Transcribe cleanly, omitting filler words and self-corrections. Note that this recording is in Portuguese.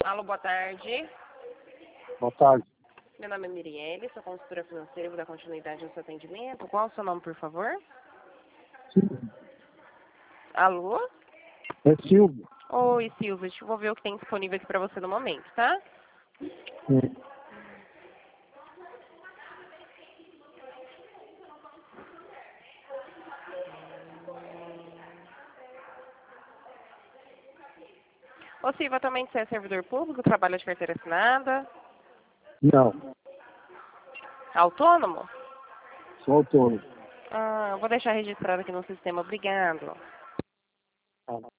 Alô, boa tarde. Boa tarde. Meu nome é Mirielle, sou consultora financeira e vou dar continuidade ao seu atendimento. Qual é o seu nome, por favor? Silvio. Alô? É Silvio. Oi, Silvia. Deixa eu ver o que tem disponível aqui para você no momento, tá? Sim. Ô, Silvia, atualmente você é servidor público, trabalha de carteira assinada, Não, autônomo? sou autônomo. Vou deixar registrado aqui no sistema. Obrigado. Tá.